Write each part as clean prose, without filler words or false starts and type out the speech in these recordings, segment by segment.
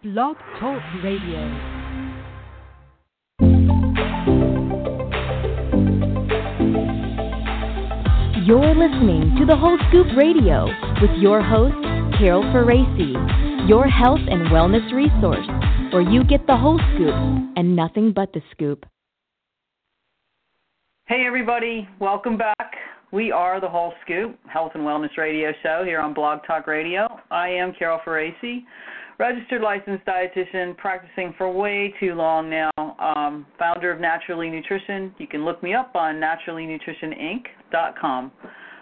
Blog Talk Radio. You're listening to The Whole Scoop Radio with your host, Carol Faraci, your health and wellness resource, where you get the whole scoop and nothing but the scoop. Hey everybody, welcome back. We are The Whole Scoop, health and wellness radio show here on Blog Talk Radio. I am Carol Faraci, registered licensed dietitian, practicing for way too long now, founder of Naturally Nutrition. You can look me up on naturallynutritioninc.com.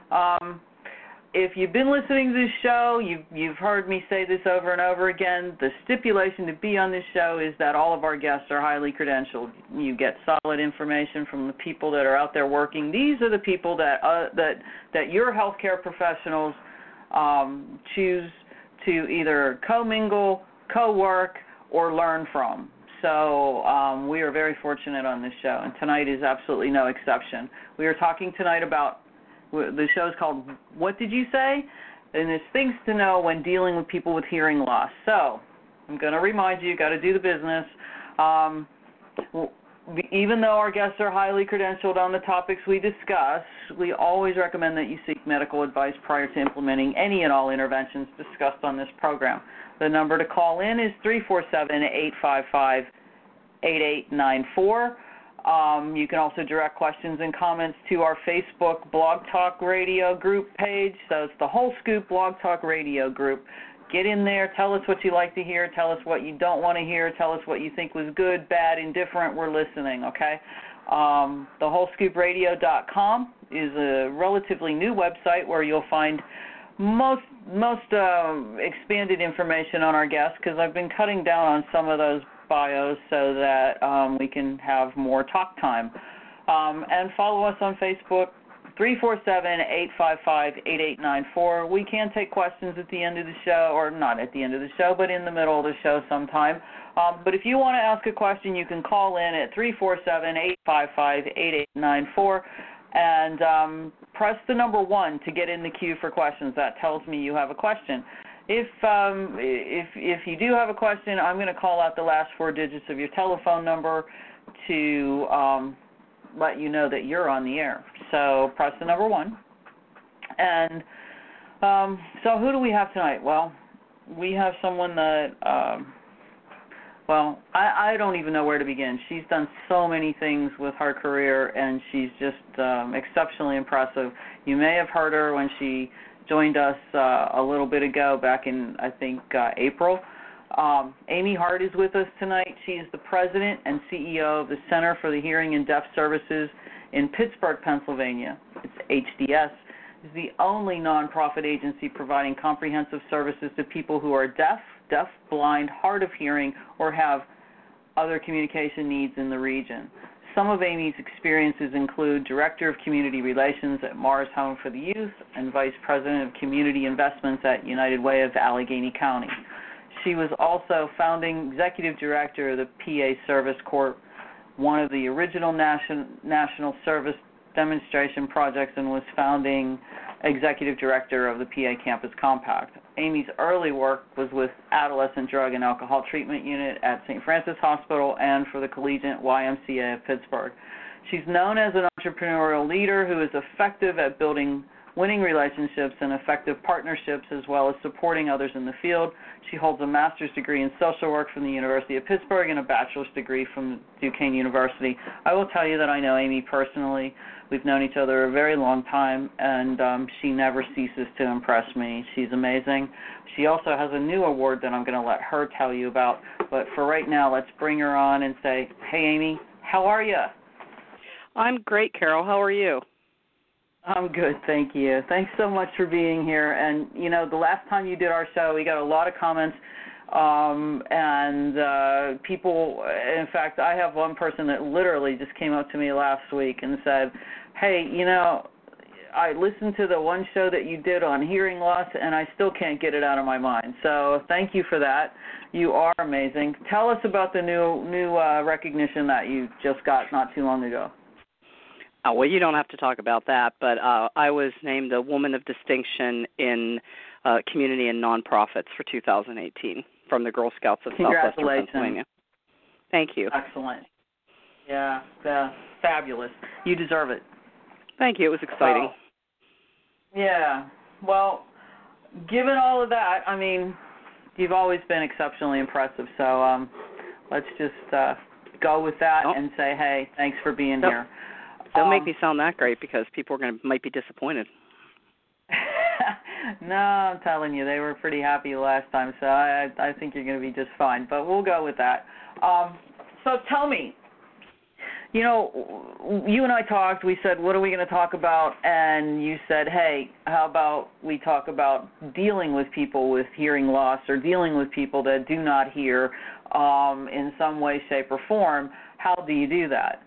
If you've been listening to this show, you've heard me say this over and over again. The stipulation to be on this show is that all of our guests are highly credentialed. You get solid information from the people that are out there working. These are the people that your healthcare professionals choose to either commingle, co-work, or learn from. So we are very fortunate on this show, and tonight is absolutely no exception. We are talking tonight about, the show is called What Did You Say? And it's things to know when dealing with people with hearing loss. So I'm going to remind you got to do the business. Even though our guests are highly credentialed on the topics we discuss, we always recommend that you seek medical advice prior to implementing any and all interventions discussed on this program. The number to call in is 347-855-8894. You can also direct questions and comments to our Facebook Blog Talk Radio group page. So it's the Whole Scoop Blog Talk Radio group. Get in there. Tell us what you like to hear. Tell us what you don't want to hear. Tell us what you think was good, bad, indifferent. We're listening, okay? TheWholeScoopRadio.com is a relatively new website where you'll find most expanded information on our guests, because I've been cutting down on some of those bios so that we can have more talk time. And follow us on Facebook, 347-855-8894. We can take questions at the end of the show, or not at the end of the show, but in the middle of the show sometime. But if you want to ask a question, you can call in at 347-855-8894 and press the number 1 to get in the queue for questions. That tells me you have a question. If you do have a question, I'm going to call out the last 4 digits of your telephone number to let you know that you're on the air. So press the number 1. And so who do we have tonight? Well, we have someone that, I don't even know where to begin. She's done so many things with her career, and she's just exceptionally impressive. You may have heard her when she joined us a little bit ago, back in, I think, April. Amy Hart is with us tonight. She is the president and CEO of the Center for the Hearing and Deaf Services in Pittsburgh, Pennsylvania. It's HDS. It's the only nonprofit agency providing comprehensive services to people who are deaf, blind, hard of hearing, or have other communication needs in the region. Some of Amy's experiences include Director of Community Relations at Mars Home for the Youth and Vice President of Community Investments at United Way of Allegheny County. She was also founding Executive Director of the PA Service Corp, one of the original national service demonstration projects, and was founding Executive Director of the PA Campus Compact. Amy's early work was with Adolescent Drug and Alcohol Treatment Unit at St. Francis Hospital and for the Collegiate YMCA of Pittsburgh. She's known as an entrepreneurial leader who is effective at building winning relationships and effective partnerships, as well as supporting others in the field. She holds a master's degree in social work from the University of Pittsburgh and a bachelor's degree from Duquesne University. I will tell you that I know Amy personally. We've known each other a very long time, and she never ceases to impress me. She's amazing. She also has a new award that I'm going to let her tell you about. But for right now, let's bring her on and say, hey, Amy, how are you? I'm great, Carol. How are you? I'm good, thank you. Thanks so much for being here. And, you know, the last time you did our show, we got a lot of comments, and people, in fact, I have one person that literally just came up to me last week and said, hey, you know, I listened to the one show that you did on hearing loss, and I still can't get it out of my mind. So thank you for that. You are amazing. Tell us about the new recognition that you just got not too long ago. Well, you don't have to talk about that, but I was named a Woman of Distinction in Community and Nonprofits for 2018. from the Girl Scouts of Southwestern Congratulations. Pennsylvania. Thank you. Excellent. Yeah, fabulous. You deserve it. Thank you. It was exciting. Yeah. Well, given all of that, I mean, you've always been exceptionally impressive. So let's just go with that and say, hey, thanks for being here. Don't make me sound that great because people might be disappointed. No, I'm telling you, they were pretty happy last time, so I think you're going to be just fine. But we'll go with that. So tell me, you and I talked. We said, what are we going to talk about? And you said, hey, how about we talk about dealing with people with hearing loss or dealing with people that do not hear in some way, shape, or form. How do you do that?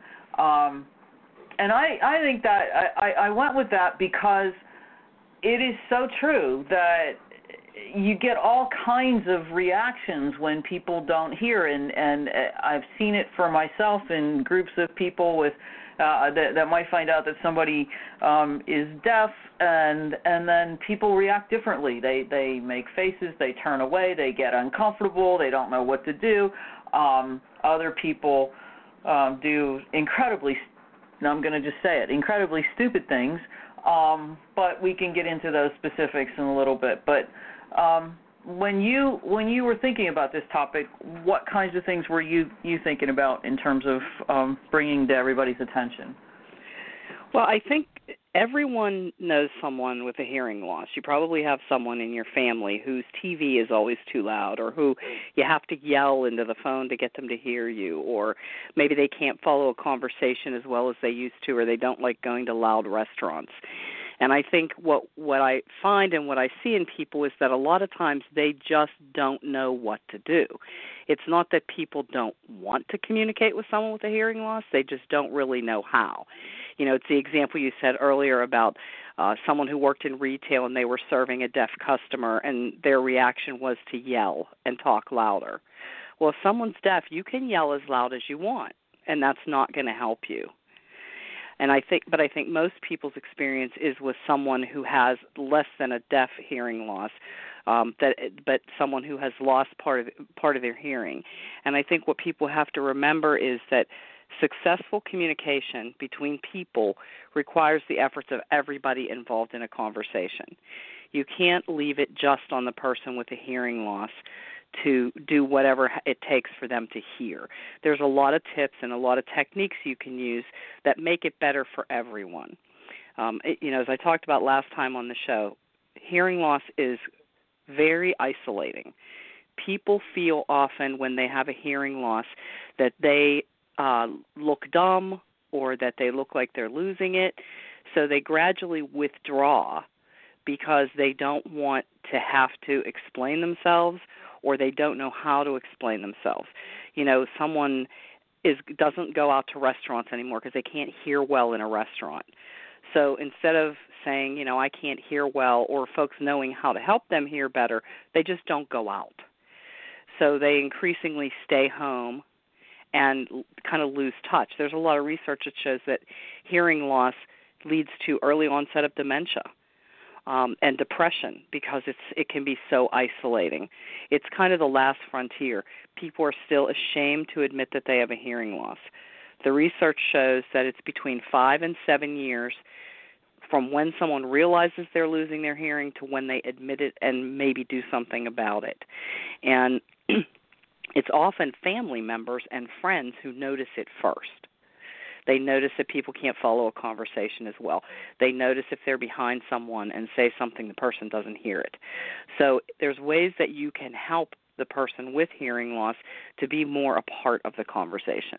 And I think that I went with that because it is so true that you get all kinds of reactions when people don't hear, and I've seen it for myself in groups of people with that might find out that somebody is deaf, and then people react differently. They make faces, they turn away, they get uncomfortable, they don't know what to do. Other people do incredibly, I'm going to just say it, incredibly stupid things. But we can get into those specifics in a little bit. But when you were thinking about this topic, what kinds of things were you thinking about in terms of bringing to everybody's attention? Well, I think everyone knows someone with a hearing loss. You probably have someone in your family whose TV is always too loud, or who you have to yell into the phone to get them to hear you, or maybe they can't follow a conversation as well as they used to, or they don't like going to loud restaurants. And I think what I find and what I see in people is that a lot of times they just don't know what to do. It's not that people don't want to communicate with someone with a hearing loss, they just don't really know how. It's the example you said earlier about someone who worked in retail and they were serving a deaf customer and their reaction was to yell and talk louder. Well, if someone's deaf, you can yell as loud as you want, and that's not going to help you. And I think most people's experience is with someone who has less than a deaf hearing loss, but someone who has lost part of their hearing. And I think what people have to remember is that successful communication between people requires the efforts of everybody involved in a conversation. You can't leave it just on the person with a hearing loss to do whatever it takes for them to hear. There's a lot of tips and a lot of techniques you can use that make it better for everyone. As I talked about last time on the show, hearing loss is very isolating. People feel often when they have a hearing loss that they look dumb or that they look like they're losing it, so they gradually withdraw because they don't want to have to explain themselves or they don't know how to explain themselves. Someone doesn't go out to restaurants anymore because they can't hear well in a restaurant. So instead of saying, I can't hear well, or folks knowing how to help them hear better, they just don't go out. So they increasingly stay home and kind of lose touch. There's a lot of research that shows that hearing loss leads to early onset of dementia and depression because it can be so isolating. It's kind of the last frontier. People are still ashamed to admit that they have a hearing loss. The research shows that it's between 5 and 7 years from when someone realizes they're losing their hearing to when they admit it and maybe do something about it. And it's often family members and friends who notice it first. They notice that people can't follow a conversation as well. They notice if they're behind someone and say something, the person doesn't hear it. So there's ways that you can help the person with hearing loss to be more a part of the conversation.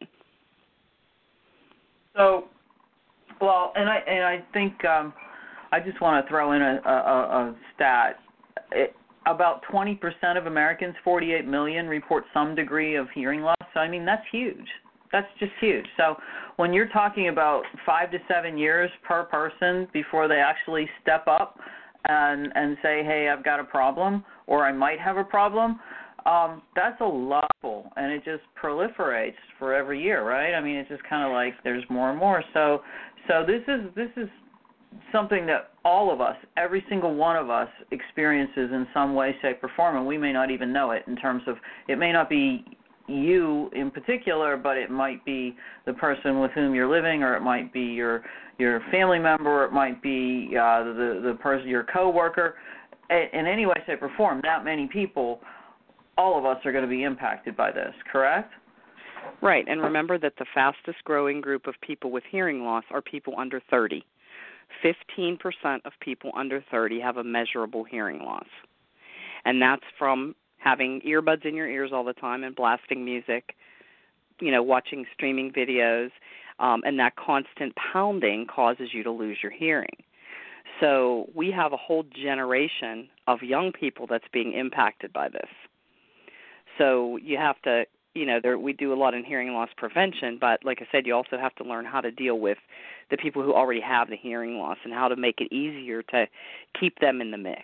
So, well, and I think I just want to throw in a stat. About 20% of Americans, 48 million, report some degree of hearing loss. So, I mean, that's huge. That's just huge. So when you're talking about 5 to 7 years per person before they actually step up and say, hey, I've got a problem or I might have a problem, that's a lot, and it just proliferates for every year, right? I mean, it's just kind of like there's more and more. So this is something that all of us, every single one of us, experiences in some way, shape, or form, and we may not even know it. In terms of, it may not be you in particular, but it might be the person with whom you're living, or it might be your family member, or it might be the person, your coworker. In any way, shape, or form, that many people, all of us are going to be impacted by this, correct? Right, and remember that the fastest growing group of people with hearing loss are people under 30. 15% of people under 30 have a measurable hearing loss. And that's from having earbuds in your ears all the time and blasting music, watching streaming videos, and that constant pounding causes you to lose your hearing. So we have a whole generation of young people that's being impacted by this. So you have to, we do a lot in hearing loss prevention, but like I said, you also have to learn how to deal with the people who already have the hearing loss and how to make it easier to keep them in the mix.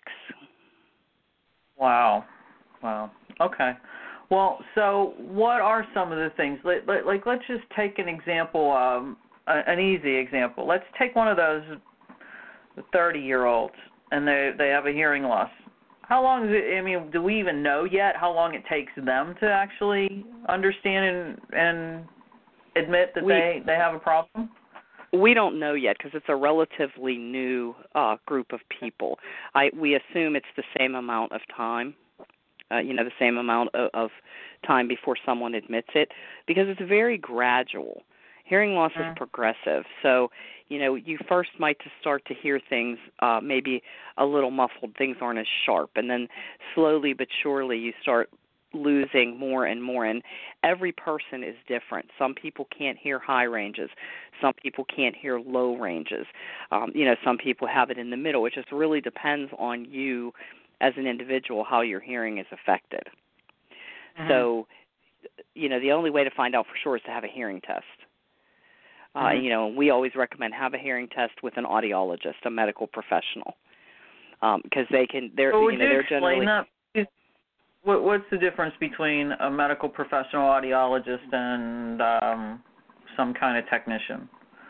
Wow. Okay. Well, so what are some of the things? Let's just take an example, an easy example. Let's take one of those 30-year-olds, and they have a hearing loss. How long is it? Do we even know yet how long it takes them to actually understand and admit that they have a problem? We don't know yet because it's a relatively new group of people. We assume it's the same amount of time, the same amount of time before someone admits it, because it's very gradual. Hearing loss is progressive, so you first might start to hear things maybe a little muffled. Things aren't as sharp, and then slowly but surely you start losing more and more. And every person is different. Some people can't hear high ranges. Some people can't hear low ranges. Some people have it in the middle. It just really depends on you as an individual how your hearing is affected. So, the only way to find out for sure is to have a hearing test. We always recommend have a hearing test with an audiologist, a medical professional, because they're generally. That? What's the difference between a medical professional audiologist and some kind of technician?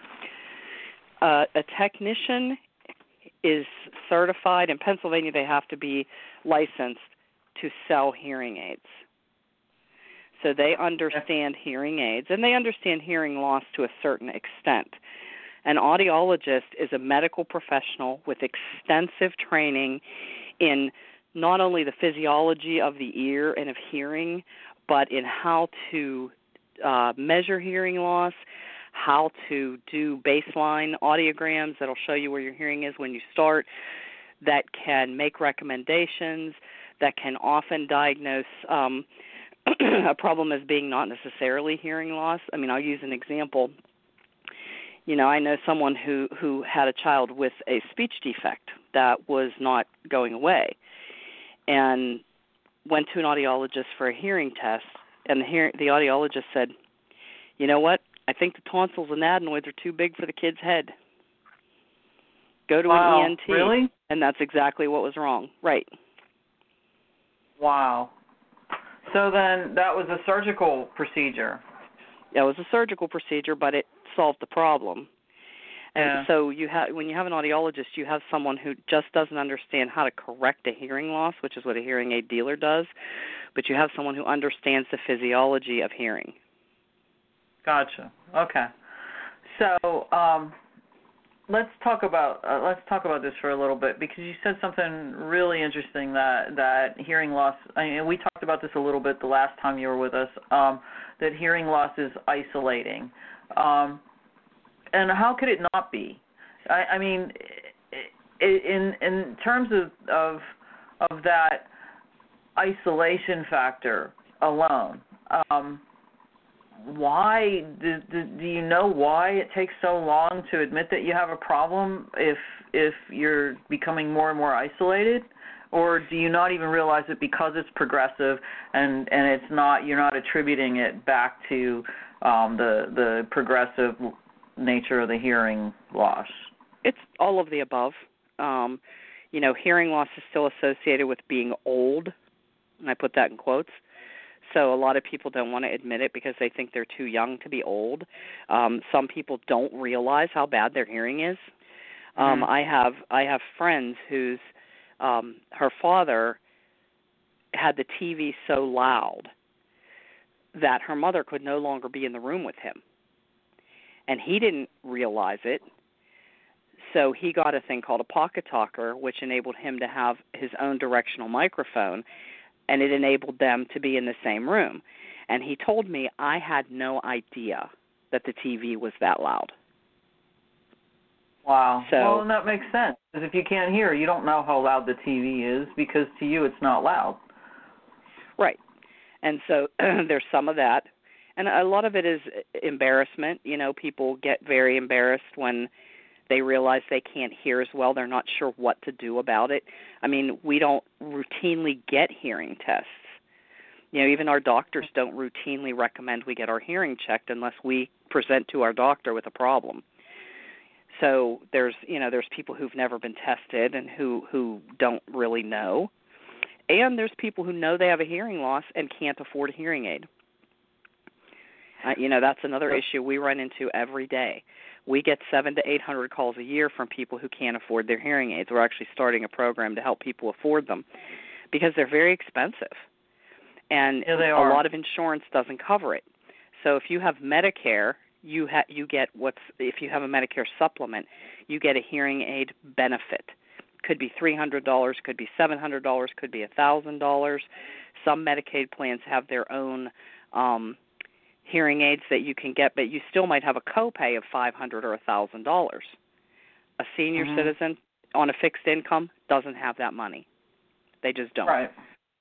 A technician is certified. In Pennsylvania, they have to be licensed to sell hearing aids. So they understand hearing aids, and they understand hearing loss to a certain extent. An audiologist is a medical professional with extensive training in not only the physiology of the ear and of hearing, but in how to measure hearing loss, how to do baseline audiograms that'll show you where your hearing is when you start, that can make recommendations, that can often diagnose a problem as being not necessarily hearing loss. I'll use an example. I know someone who had a child with a speech defect that was not going away and went to an audiologist for a hearing test, and the audiologist said, you know what, I think the tonsils and adenoids are too big for the kid's head. Go to an ENT. Really? And that's exactly what was wrong. Right. Wow. So then that was a surgical procedure. Yeah, it was a surgical procedure, but it solved the problem. And so when you have an audiologist, you have someone who just doesn't understand how to correct a hearing loss, which is what a hearing aid dealer does, but you have someone who understands the physiology of hearing. Gotcha. Okay. So let's talk about this for a little bit, because you said something really interesting that hearing loss. We talked about this a little bit the last time you were with us. That hearing loss is isolating. And how could it not be? In terms of that isolation factor alone, why do you know why it takes so long to admit that you have a problem if you're becoming more and more isolated? Or do you not even realize it because it's progressive and it's not, you're not attributing it back to the progressive nature of the hearing loss? It's all of the above. Hearing loss is still associated with being old, and I put that in quotes. So a lot of people don't want to admit it because they think they're too young to be old. Some people don't realize how bad their hearing is. I have friends whose her father had the TV so loud that her mother could no longer be in the room with him. And he didn't realize it, so he got a thing called a pocket talker, which enabled him to have his own directional microphone, and it enabled them to be in the same room. And he told me, I had no idea that the TV was that loud. Wow. So, well, and that makes sense, because if you can't hear, you don't know how loud the TV is, because to you it's not loud. Right. And so there's some of that. And a lot of it is embarrassment. You know, people get very embarrassed when they realize they can't hear as well. They're not sure what to do about it. I mean, we don't routinely get hearing tests. You know, even our doctors don't routinely recommend we get our hearing checked unless we present to our doctor with a problem. So there's people who've never been tested and who don't really know. And there's people who know they have a hearing loss and can't afford a hearing aid. That's another issue we run into every day. We get 700 to 800 calls a year from people who can't afford their hearing aids. We're actually starting a program to help people afford them because they're very expensive. And yeah, they a are. lot of insurance doesn't cover it. So if you have Medicare, you get if you have a Medicare supplement, you get a hearing aid benefit. Could be $300, could be $700, could be $1,000. Some Medicaid plans have their own hearing aids that you can get, but you still might have a copay of $500 or $1,000. A senior citizen on a fixed income doesn't have that money. They just don't. Right.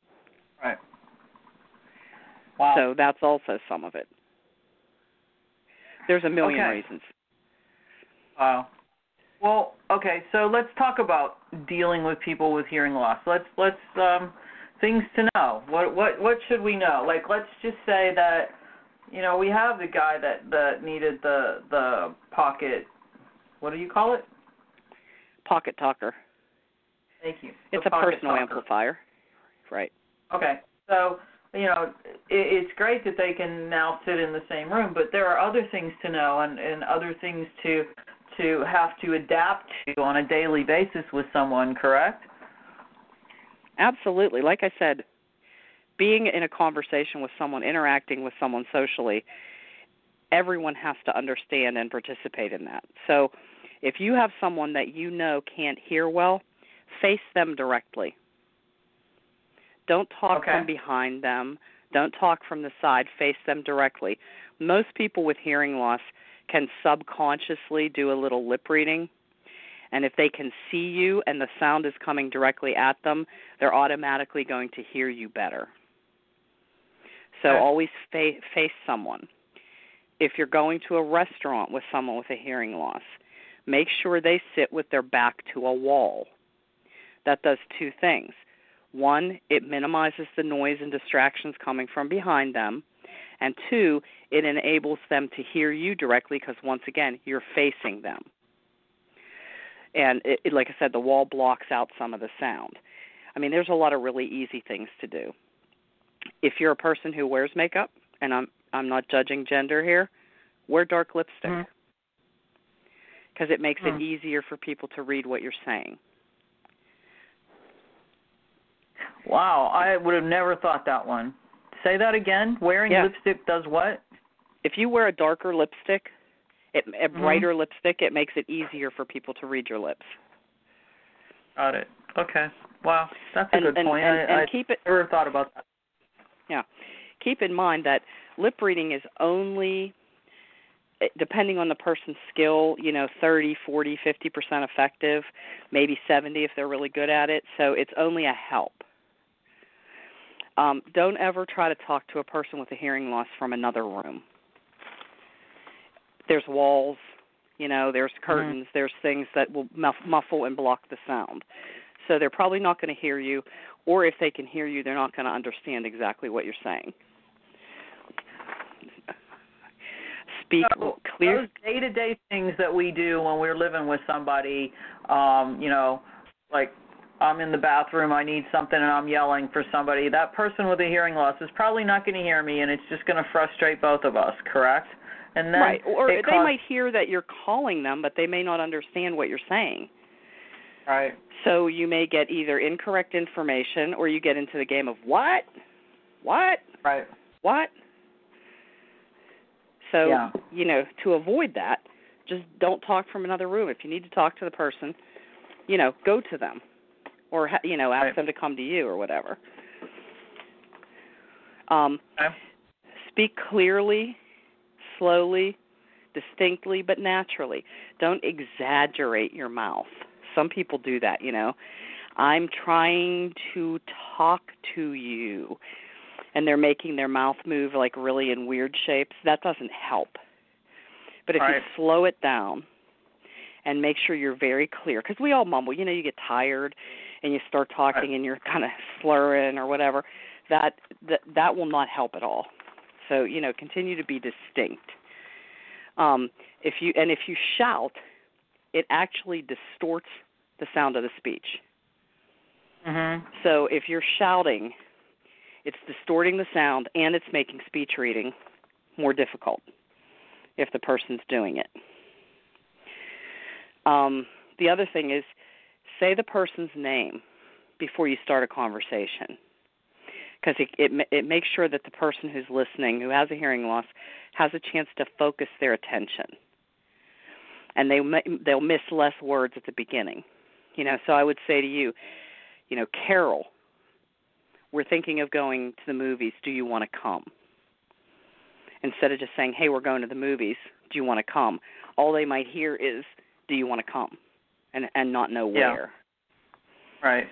Wow. So that's also some of it. There's a million reasons. Wow. Well, okay, so let's talk about dealing with people with hearing loss. Let's things to know. What should we know? Like, let's just say that, we have the guy that needed the pocket. What do you call it? Pocket talker. Thank you. It's a personal amplifier. Right. Okay. So, it's great that they can now sit in the same room, but there are other things to know and other things to have to adapt to on a daily basis with someone, correct? Absolutely. Like I said, being in a conversation with someone, interacting with someone socially, everyone has to understand and participate in that. So if you have someone that you know can't hear well, face them directly. Don't talk from behind them. Don't talk from the side. Face them directly. Most people with hearing loss can subconsciously do a little lip reading, and if they can see you and the sound is coming directly at them, they're automatically going to hear you better. So always face someone. If you're going to a restaurant with someone with a hearing loss, make sure they sit with their back to a wall. That does two things. One, it minimizes the noise and distractions coming from behind them. And two, it enables them to hear you directly because, once again, you're facing them. And like I said, the wall blocks out some of the sound. I mean, there's a lot of really easy things to do. If you're a person who wears makeup, and I'm not judging gender here, wear dark lipstick because it makes it easier for people to read what you're saying. Wow, I would have never thought that one. Say that again. Wearing lipstick does what? If you wear a darker lipstick, a brighter lipstick, it makes it easier for people to read your lips. Got it. Okay. Wow, that's a good point. And keep it. Never thought about that. Yeah. Keep in mind that lip reading is only, depending on the person's skill, 30, 40, 50% effective, maybe 70 if they're really good at it. So it's only a help. Don't ever try to talk to a person with a hearing loss from another room. There's walls, there's curtains, there's things that will muffle and block the sound. So they're probably not going to hear you, or if they can hear you, they're not going to understand exactly what you're saying. Speak clear. Those day-to-day things that we do when we're living with somebody, like I'm in the bathroom, I need something, and I'm yelling for somebody, that person with a hearing loss is probably not going to hear me, and it's just going to frustrate both of us, correct? And then right, or they might hear that you're calling them, but they may not understand what you're saying. Right. So you may get either incorrect information, or you get into the game of what? Right. What? So, to avoid that, just don't talk from another room. If you need to talk to the person, go to them, or ask them to come to you or whatever. Speak clearly, slowly, distinctly, but naturally. Don't exaggerate your mouth. Some people do that, I'm trying to talk to you, and they're making their mouth move like really in weird shapes. That doesn't help. But if you slow it down and make sure you're very clear, because we all mumble. You get tired and you start talking and you're kind of slurring or whatever. That will not help at all. So, continue to be distinct. If you shout, it actually distorts the sound of the speech. Mm-hmm. So if you're shouting, it's distorting the sound and it's making speech reading more difficult if the person's doing it. The other thing is, say the person's name before you start a conversation, because it makes sure that the person who's listening, who has a hearing loss, has a chance to focus their attention, and they'll miss less words at the beginning. So I would say to you, Carol, we're thinking of going to the movies. Do you want to come? Instead of just saying, hey, we're going to the movies. Do you want to come? All they might hear is, do you want to come? And not know where. Right.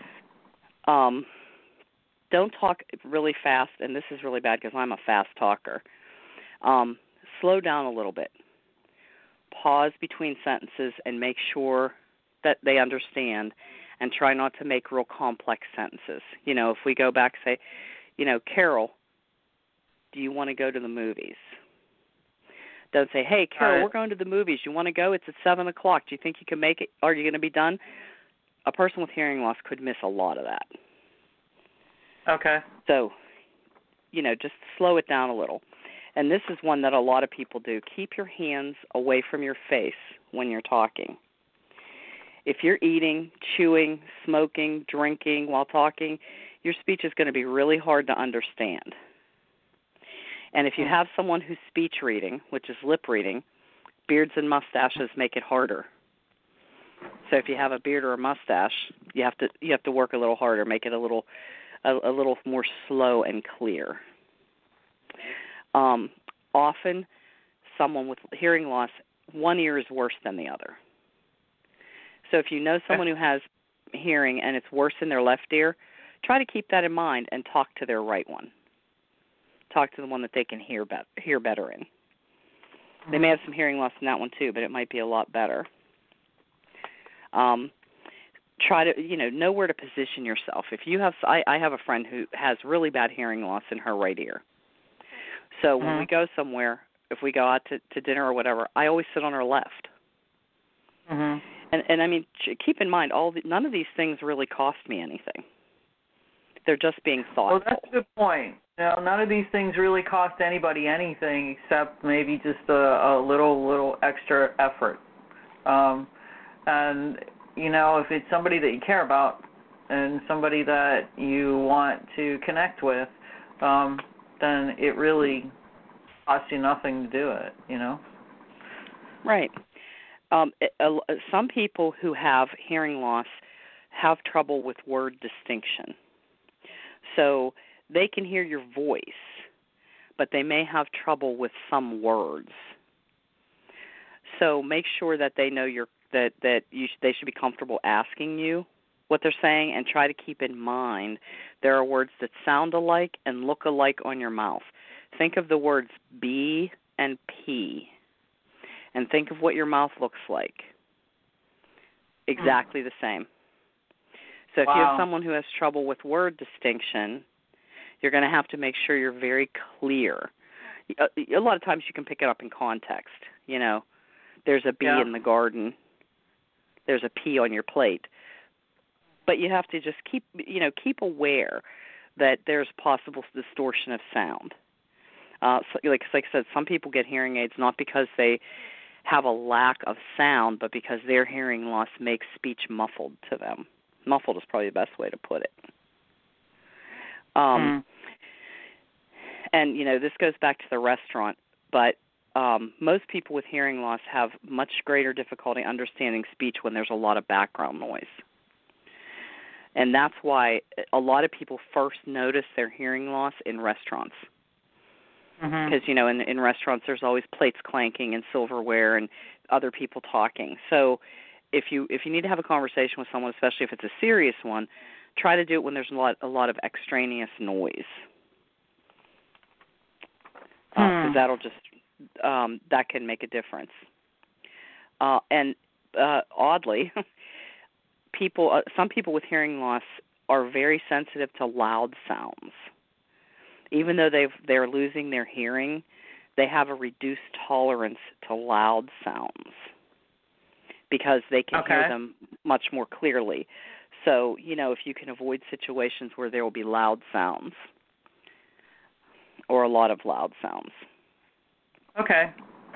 Don't talk really fast, and this is really bad because I'm a fast talker. Slow down a little bit. Pause between sentences and make sure that they understand, and try not to make real complex sentences. If we go back, say, Carol, do you want to go to the movies? Don't say, hey, Carol, we're going to the movies. You want to go? It's at 7 o'clock. Do you think you can make it? Are you going to be done? A person with hearing loss could miss a lot of that. Okay. So, just slow it down a little. And this is one that a lot of people do. Keep your hands away from your face when you're talking. If you're eating, chewing, smoking, drinking while talking, your speech is going to be really hard to understand. And if you have someone who's speech reading, which is lip reading, beards and mustaches make it harder. So if you have a beard or a mustache, you have to work a little harder, make it a little more slow and clear. Often, someone with hearing loss, one ear is worse than the other. So if you know someone who has hearing and it's worse in their left ear, try to keep that in mind and talk to their right one. Talk to the one that they can hear better in. They may have some hearing loss in that one too, but it might be a lot better. Try to, know where to position yourself. If you have, I have a friend who has really bad hearing loss in her right ear. So when we go somewhere, if we go out to dinner or whatever, I always sit on her left. Mm-hmm. And I mean, keep in mind, none of these things really cost me anything. They're just being thoughtful. Well, that's a good point. None of these things really cost anybody anything except maybe just a little extra effort. And, if it's somebody that you care about and somebody that you want to connect with, then it really costs you nothing to do it, Right. Some people who have hearing loss have trouble with word distinction. So they can hear your voice, but they may have trouble with some words. So make sure that they know they should be comfortable asking you what they're saying, and try to keep in mind there are words that sound alike and look alike on your mouth. Think of the words B and P, and think of what your mouth looks like. Exactly the same. So if you have someone who has trouble with word distinction, you're going to have to make sure you're very clear. A lot of times you can pick it up in context. There's a bee in the garden. There's a P on your plate. But you have to just keep aware that there's possible distortion of sound. Like I said, some people get hearing aids not because they have a lack of sound, but because their hearing loss makes speech muffled to them. Muffled is probably the best way to put it. And, this goes back to the restaurant, but most people with hearing loss have much greater difficulty understanding speech when there's a lot of background noise. And that's why a lot of people first notice their hearing loss in restaurants. Because, in restaurants there's always plates clanking and silverware and other people talking. So if you need to have a conversation with someone, especially if it's a serious one, try to do it when there's a lot of extraneous noise. Because that'll just that can make a difference. And oddly, some people with hearing loss are very sensitive to loud sounds. Even though they're losing their hearing, they have a reduced tolerance to loud sounds because they can hear them much more clearly. So, if you can avoid situations where there will be loud sounds or a lot of loud sounds. Okay.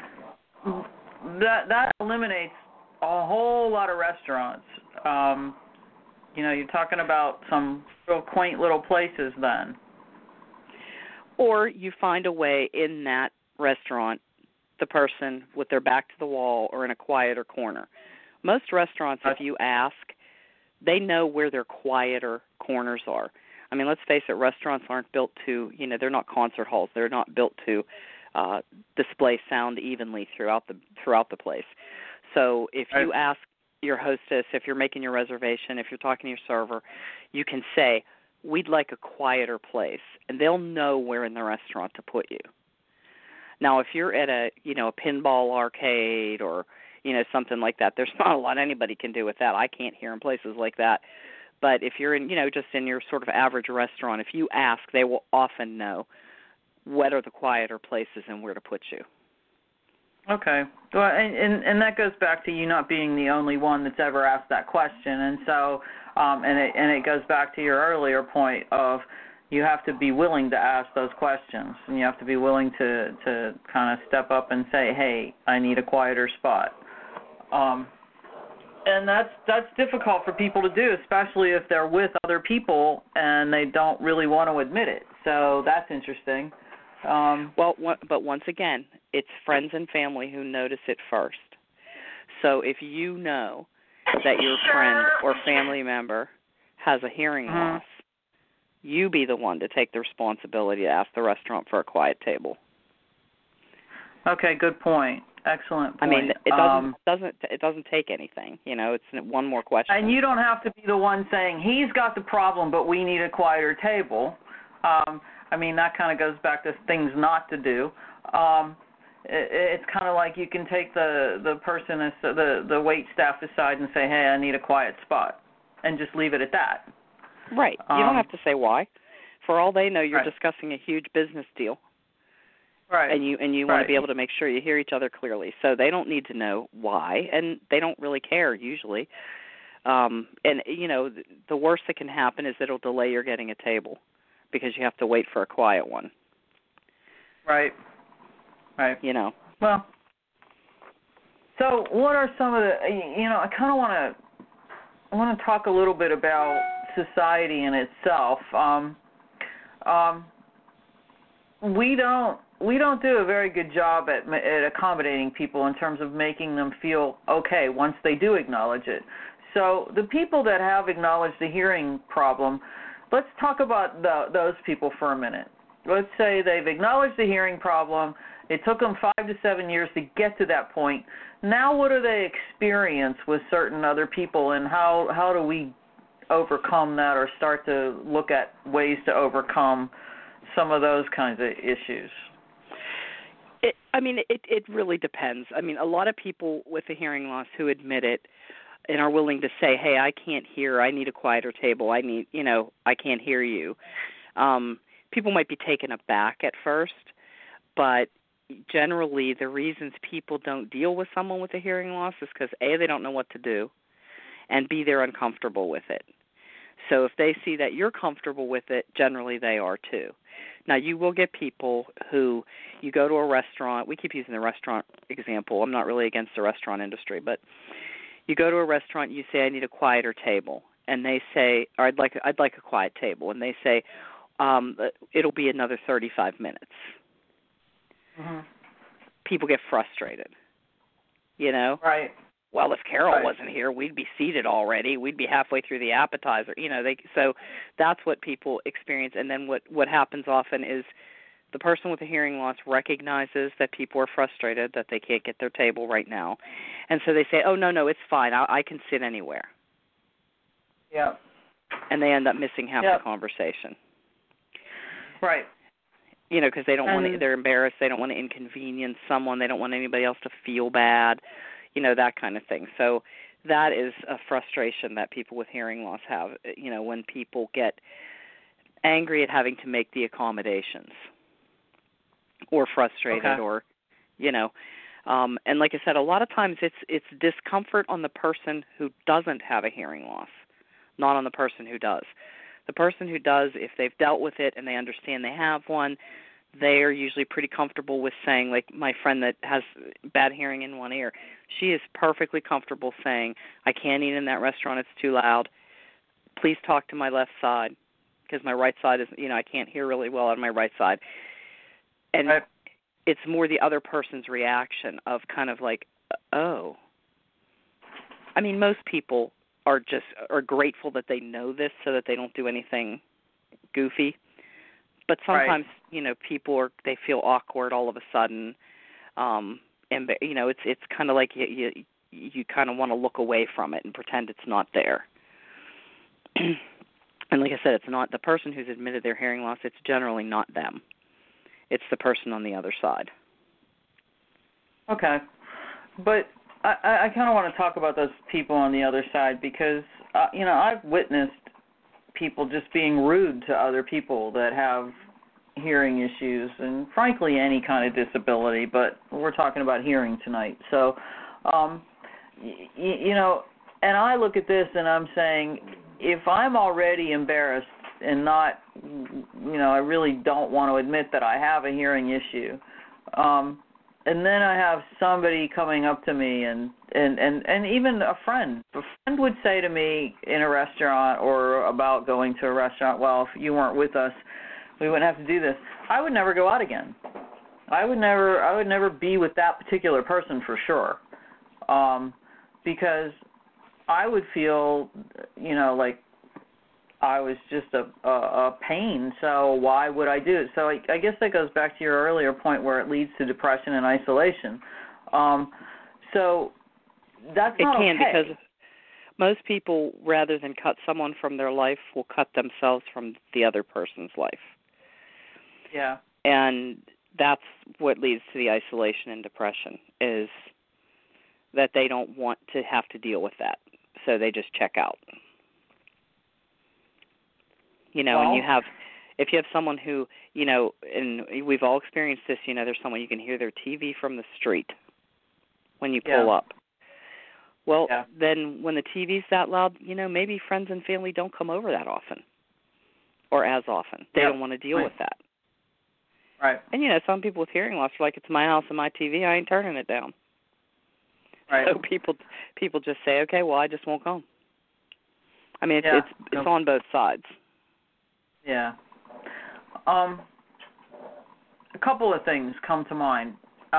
That eliminates a whole lot of restaurants. You're talking about some real quaint little places then. Or you find a way in that restaurant, the person with their back to the wall or in a quieter corner. Most restaurants, if you ask, they know where their quieter corners are. I mean, let's face it, restaurants aren't built to, they're not concert halls. They're not built to display sound evenly throughout the place. So if you ask your hostess, if you're making your reservation, if you're talking to your server, you can say, we'd like a quieter place, and they'll know where in the restaurant to put you. Now, if you're at a pinball arcade or, something like that, there's not a lot anybody can do with that. I can't hear in places like that. But if you're in, just in your sort of average restaurant, if you ask, they will often know what are the quieter places and where to put you. Okay. Well, and that goes back to you not being the only one that's ever asked that question. And so, and it goes back to your earlier point of you have to be willing to ask those questions, and you have to be willing to kind of step up and say, hey, I need a quieter spot. And that's difficult for people to do, especially if they're with other people and they don't really want to admit it. So that's interesting. But once again, it's friends and family who notice it first. So if you know that your friend or family member has a hearing loss, you be the one to take the responsibility to ask the restaurant for a quiet table. Okay, good point. Excellent point. I mean, it doesn't take anything. It's one more question. And you don't have to be the one saying he's got the problem, but we need a quieter table. I mean, that kind of goes back to things not to do. It's kind of like you can take the person, the wait staff aside and say, hey, I need a quiet spot, and just leave it at that. Right. You don't have to say why. For all they know, you're discussing a huge business deal. Right. And you want to be able to make sure you hear each other clearly. So they don't need to know why, and they don't really care usually. And, the worst that can happen is it'll delay your getting a table because you have to wait for a quiet one. Right. Well, so what are some of the, I kind of want to talk a little bit about society in itself. We don't do a very good job at accommodating people in terms of making them feel okay once they do acknowledge it. So the people that have acknowledged the hearing problem, let's talk about those people for a minute. Let's say they've acknowledged the hearing problem. It took them 5 to 7 years to get to that point. Now what do they experience with certain other people, and how do we overcome that or start to look at ways to overcome some of those kinds of issues? It really depends. I mean, a lot of people with a hearing loss who admit it and are willing to say, hey, I can't hear, I need a quieter table, I can't hear you. People might be taken aback at first, but generally the reasons people don't deal with someone with a hearing loss is because, A, they don't know what to do, and B, they're uncomfortable with it. So if they see that you're comfortable with it, generally they are too. Now, you will get people who, you go to a restaurant, we keep using the restaurant example. I'm not really against the restaurant industry, but you go to a restaurant, you say, I need a quieter table. And they say, or I'd like a quiet table. And they say, it'll be another 35 minutes. Mm-hmm. People get frustrated, you know? Right. Well, if Carol Right. wasn't here, we'd be seated already. We'd be halfway through the appetizer. You know, so that's what people experience. And then what happens often is the person with the hearing loss recognizes that people are frustrated, that they can't get their table right now. And so they say, oh, no, it's fine. I can sit anywhere. Yeah. And they end up missing half the conversation. Right. You know, because they don't want to, they're embarrassed. They don't want to inconvenience someone. They don't want anybody else to feel bad. You know, that kind of thing. So that is a frustration that people with hearing loss have, you know, when people get angry at having to make the accommodations or frustrated or, you know. And like I said, a lot of times it's discomfort on the person who doesn't have a hearing loss, not on the person who does. The person who does, if they've dealt with it and they understand they have one, they are usually pretty comfortable with saying, like my friend that has bad hearing in one ear, she is perfectly comfortable saying, I can't eat in that restaurant, it's too loud. Please talk to my left side because my right side is, you know, I can't hear really well on my right side. And it's more the other person's reaction of kind of like, oh. I mean, most people are grateful that they know this so that they don't do anything goofy. But sometimes, you know, they feel awkward all of a sudden, and you know, it's kind of like you kind of want to look away from it and pretend it's not there. And like I said, it's not the person who's admitted their hearing loss. It's generally not them. It's the person on the other side. Okay, but I kind of want to talk about those people on the other side because you know, I've witnessed people just being rude to other people that have hearing issues and frankly any kind of disability, but we're talking about hearing tonight. So, you know, and I look at this and I'm saying if I'm already embarrassed and not, you know, I really don't want to admit that I have a hearing issue, and then I have somebody coming up to me and even a friend would say to me in a restaurant or about going to a restaurant, well, if you weren't with us, we wouldn't have to do this. I would never go out again. I would never be with that particular person for sure, because I would feel, you know, like I was just a pain, so why would I do it? So I guess that goes back to your earlier point where it leads to depression and isolation. So that's not okay. It can, because most people, rather than cut someone from their life, will cut themselves from the other person's life. Yeah. And that's what leads to the isolation and depression, is that they don't want to have to deal with that, so they just check out. You know, and if you have someone who, you know, and we've all experienced this, you know, there's someone you can hear their TV from the street when you pull up. Well, then when the TV's that loud, you know, maybe friends and family don't come over that often or as often. They don't want to deal with that. Right. And, you know, some people with hearing loss are like, it's my house and my TV, I ain't turning it down. Right. So people just say, okay, well, I just won't come. I mean, it's on both sides. Yeah. A couple of things come to mind.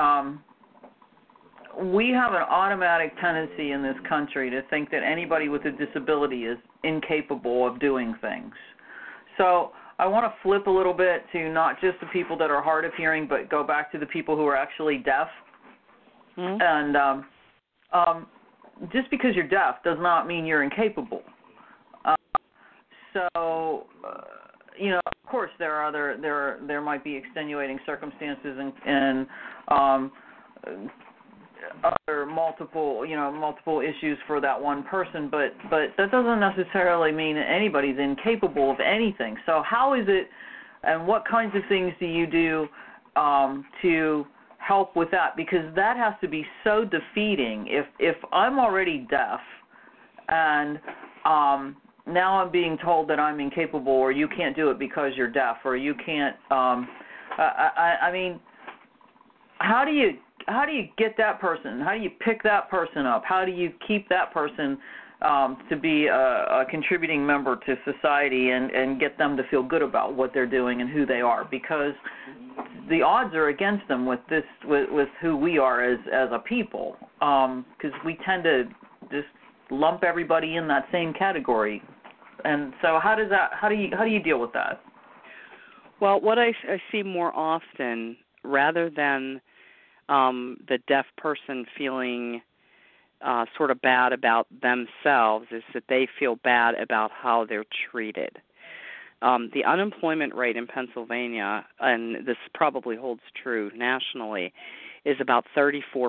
We have an automatic tendency in this country to think that anybody with a disability is incapable of doing things. So I want to flip a little bit to not just the people that are hard of hearing, but go back to the people who are actually deaf. Mm-hmm. And just because you're deaf does not mean you're incapable. You know, of course, there might be extenuating circumstances and other multiple issues for that one person, but that doesn't necessarily mean that anybody's incapable of anything. So how is it, and what kinds of things do you do to help with that? Because that has to be so defeating. If I'm already deaf and now I'm being told that I'm incapable, or you can't do it because you're deaf, or you can't. I mean, how do you get that person? How do you pick that person up? How do you keep that person to be a contributing member to society and get them to feel good about what they're doing and who they are? Because the odds are against them with who we are as a people, because we tend to just lump everybody in that same category. And so how do you deal with that? Well, what I see more often, rather than the deaf person feeling sort of bad about themselves, is that they feel bad about how they're treated. The unemployment rate in Pennsylvania, and this probably holds true nationally, is about 34%.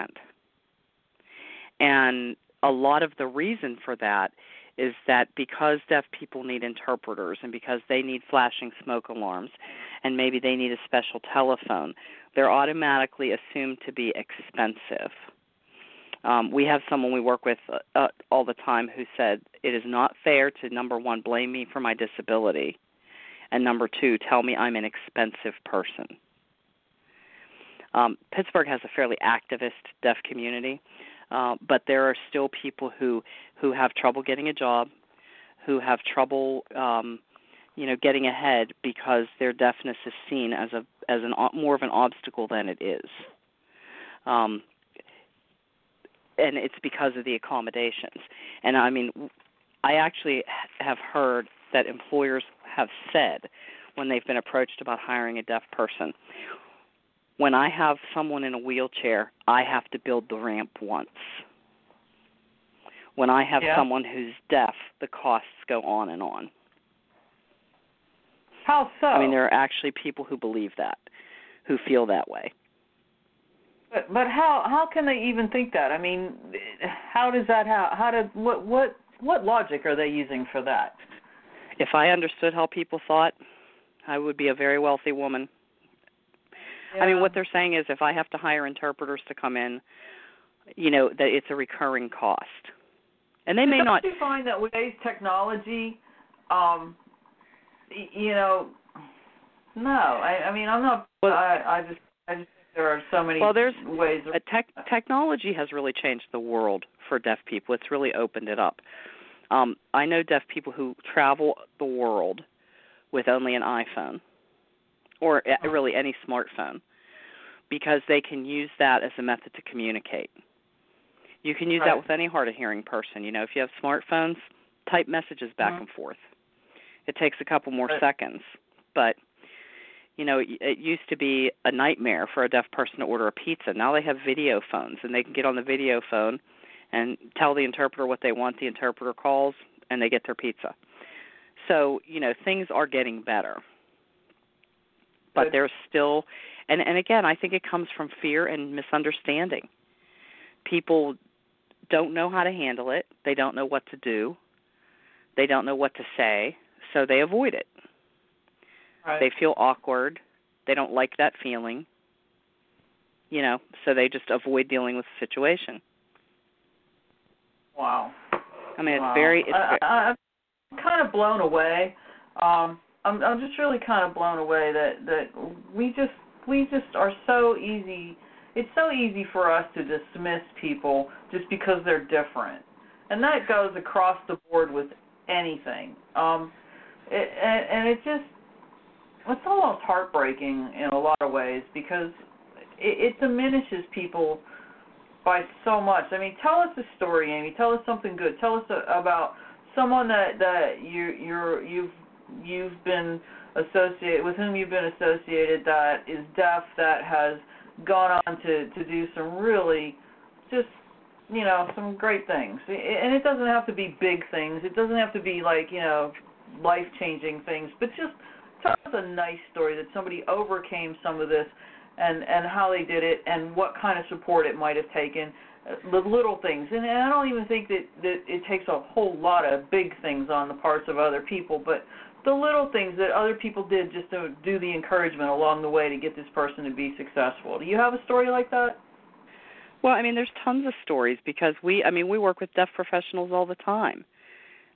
And a lot of the reason for that is that because deaf people need interpreters and because they need flashing smoke alarms and maybe they need a special telephone, they're automatically assumed to be expensive. We have someone we work with all the time who said, it is not fair to, number one, blame me for my disability, and number two, tell me I'm an expensive person. Pittsburgh has a fairly activist deaf community, but there are still people who have trouble getting a job, who have trouble getting ahead because their deafness is seen as more of an obstacle than it is. And it's because of the accommodations. And, I mean, I actually have heard that employers have said when they've been approached about hiring a deaf person, when I have someone in a wheelchair, I have to build the ramp once. When I have someone who's deaf, the costs go on and on. How so? I mean, there are actually people who believe that, who feel that way. But how can they even think that? I mean, how does that what logic are they using for that? If I understood how people thought, I would be a very wealthy woman. Yeah. I mean, what they're saying is if I have to hire interpreters to come in, that it's a recurring cost. And they may not. Don't you find that with today's technology, no, I mean, I'm not. Well, I just think there are so many ways. Technology has really changed the world for deaf people. It's really opened it up. I know deaf people who travel the world with only an iPhone or really any smartphone because they can use that as a method to communicate. You can use that with any hard of hearing person. If you have smartphones, type messages back and forth. It takes a couple more seconds, but it used to be a nightmare for a deaf person to order a pizza. Now they have video phones, and they can get on the video phone and tell the interpreter what they want. The interpreter calls, and they get their pizza. So, things are getting better. But there's still, and again, I think it comes from fear and misunderstanding. People don't know how to handle it. They don't know what to do. They don't know what to say, so they avoid it. Right. They feel awkward. They don't like that feeling, so they just avoid dealing with the situation. Wow. I mean, I'm kind of blown away. I'm just really kind of blown away that we just are so easy. It's so easy for us to dismiss people just because they're different, and that goes across the board with anything. It's almost heartbreaking in a lot of ways because it diminishes people by so much. I mean, tell us a story, Amy. Tell us something good. Tell us about someone that you've been associated with, whom you've been associated, that is deaf, that has gone on to do some really just some great things. And it doesn't have to be big things. It doesn't have to be like life-changing things, but just tell us a nice story that somebody overcame some of this and how they did it and what kind of support it might have taken, the little things. And I don't even think that it takes a whole lot of big things on the parts of other people, but the little things that other people did just to do the encouragement along the way to get this person to be successful. Do you have a story like that? Well, I mean, there's tons of stories because we work with deaf professionals all the time.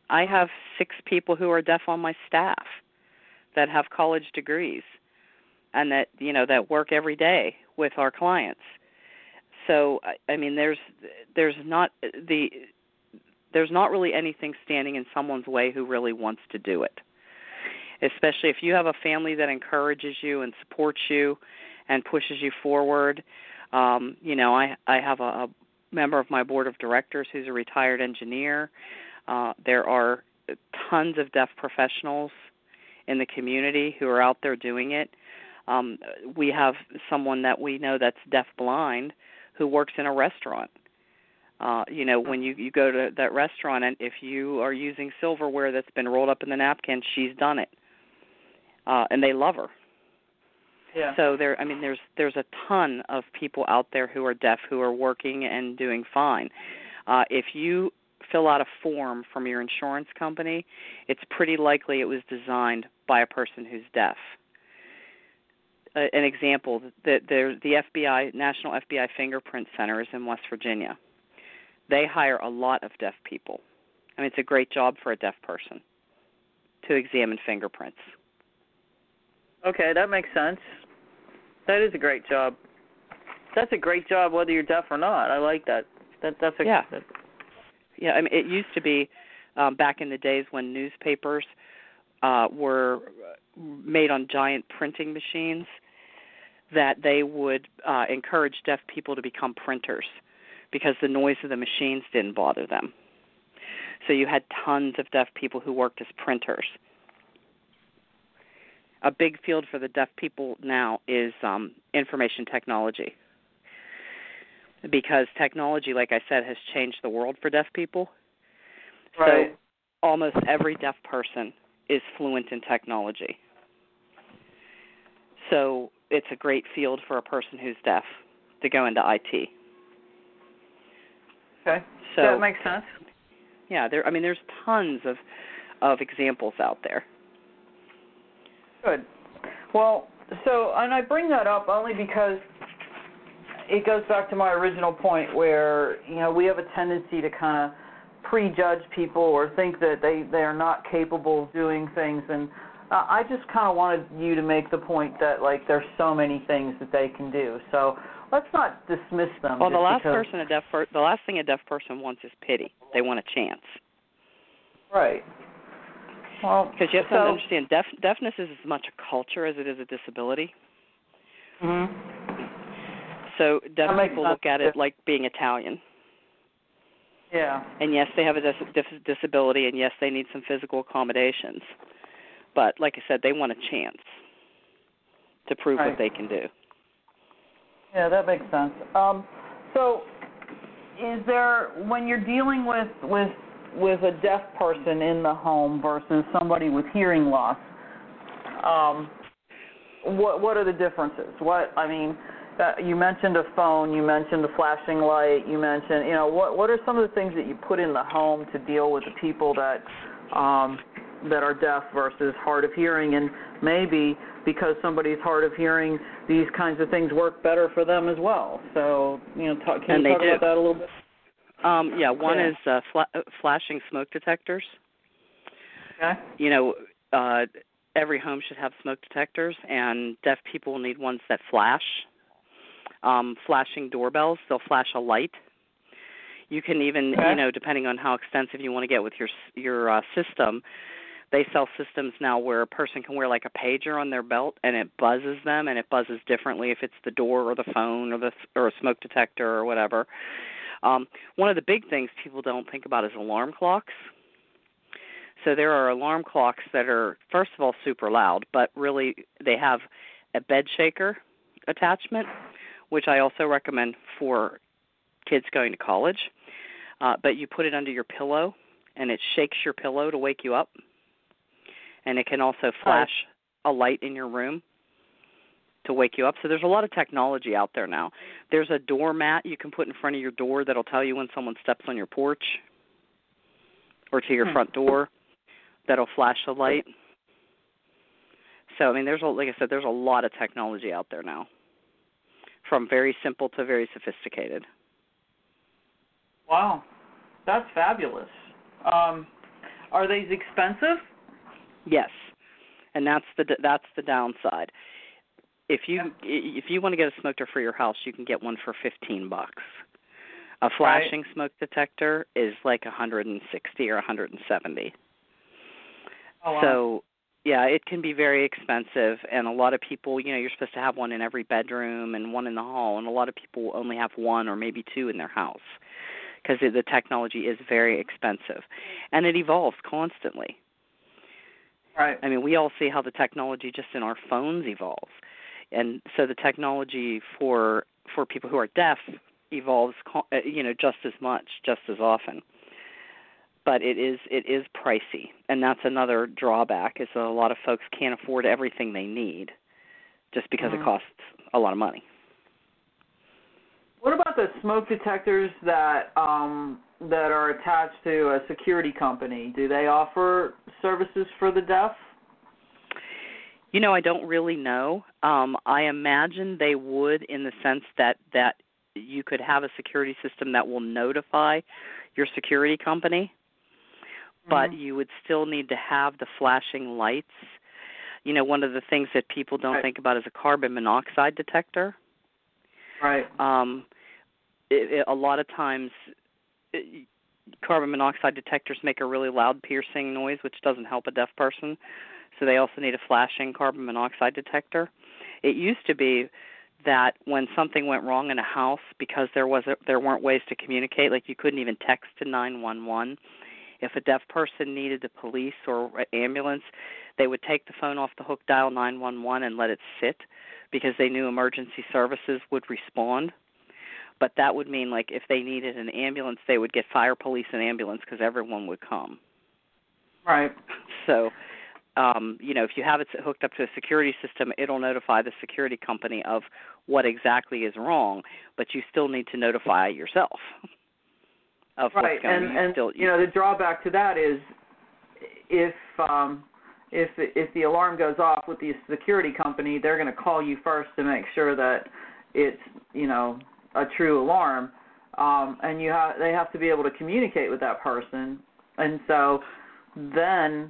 I have 6 people who are deaf on my staff that have college degrees and that, that work every day with our clients. So, I mean, there's not really anything standing in someone's way who really wants to do it. Especially if you have a family that encourages you and supports you and pushes you forward. I have a member of my board of directors who's a retired engineer. There are tons of deaf professionals in the community who are out there doing it. We have someone that we know that's deaf-blind who works in a restaurant. When you go to that restaurant, and if you are using silverware that's been rolled up in the napkin, she's done it. And they love her. Yeah. So there's a ton of people out there who are deaf who are working and doing fine. If you fill out a form from your insurance company, it's pretty likely it was designed by a person who's deaf. An example, the FBI, National FBI Fingerprint Center is in West Virginia. They hire a lot of deaf people. I mean, it's a great job for a deaf person to examine fingerprints. Okay, that makes sense. That is a great job. That's a great job whether you're deaf or not. I like that. Yeah, I mean, it used to be back in the days when newspapers were made on giant printing machines, that they would encourage deaf people to become printers because the noise of the machines didn't bother them. So you had tons of deaf people who worked as printers. A big field for the deaf people now is information technology, because technology, like I said, has changed the world for deaf people. Right. So almost every deaf person is fluent in technology. So it's a great field for a person who's deaf to go into IT. Okay. So that makes sense. Yeah, there's tons of examples out there. Good. Well, and I bring that up only because it goes back to my original point where, we have a tendency to kind of prejudge people or think that they are not capable of doing things. And I just kind of wanted you to make the point that, there's so many things that they can do. So let's not dismiss them. Well, the last thing a deaf person wants is pity. They want a chance. Right. Well, because you have to understand, deafness is as much a culture as it is a disability. Mm-hmm. So deaf people look at it like being Italian. Yeah. And yes, they have a disability, and yes, they need some physical accommodations. But like I said, they want a chance to prove what they can do. Yeah, that makes sense. So is there, when you're dealing with a deaf person in the home versus somebody with hearing loss, what are the differences? You mentioned a phone, you mentioned a flashing light, you mentioned, what are some of the things that you put in the home to deal with the people that are deaf versus hard of hearing, and maybe because somebody's hard of hearing, these kinds of things work better for them as well. So, can you talk about that a little bit? One is flashing smoke detectors. Okay. Every home should have smoke detectors, and deaf people need ones that flash. Flashing doorbells, they'll flash a light. You can even, depending on how extensive you want to get with your system, they sell systems now where a person can wear like a pager on their belt, and it buzzes them, and it buzzes differently if it's the door or the phone or a smoke detector or whatever. One of the big things people don't think about is alarm clocks. So there are alarm clocks that are, first of all, super loud, but really they have a bed shaker attachment, which I also recommend for kids going to college. But you put it under your pillow, and it shakes your pillow to wake you up. And it can also flash a light in your room to wake you up. So there's a lot of technology out there now. There's a doormat you can put in front of your door that'll tell you when someone steps on your porch or to your front door that'll flash a light. So, there's a lot of technology out there now, from very simple to very sophisticated. Wow, that's fabulous. Are these expensive? Yes, and that's the downside. If you want to get a smoke detector for your house, you can get one for $15. A flashing smoke detector is like $160 or $170. Oh, wow. So, yeah, it can be very expensive, and a lot of people, you're supposed to have one in every bedroom and one in the hall, and a lot of people only have one or maybe two in their house because the technology is very expensive, and it evolves constantly. Right. I mean, we all see how the technology just in our phones evolves. And so the technology for people who are deaf evolves, just as much, just as often. But it is pricey, and that's another drawback is that a lot of folks can't afford everything they need just because it costs a lot of money. What about the smoke detectors that are attached to a security company? Do they offer services for the deaf? I don't really know. I imagine they would, in the sense that you could have a security system that will notify your security company, but you would still need to have the flashing lights. One of the things that people don't think about is a carbon monoxide detector. Right. A lot of times, carbon monoxide detectors make a really loud, piercing noise, which doesn't help a deaf person. So they also need a flashing carbon monoxide detector. It used to be that when something went wrong in a house, because there weren't ways to communicate, like you couldn't even text to 911. If a deaf person needed the police or ambulance, they would take the phone off the hook, dial 911, and let it sit because they knew emergency services would respond. But that would mean, like, if they needed an ambulance, they would get fire, police, and ambulance because everyone would come. Right. So, if you have it hooked up to a security system, it'll notify the security company of what exactly is wrong, but you still need to notify yourself of what's going on. And the drawback to that is if the alarm goes off with the security company, they're going to call you first to make sure that it's, a true alarm, and they have to be able to communicate with that person, and so then,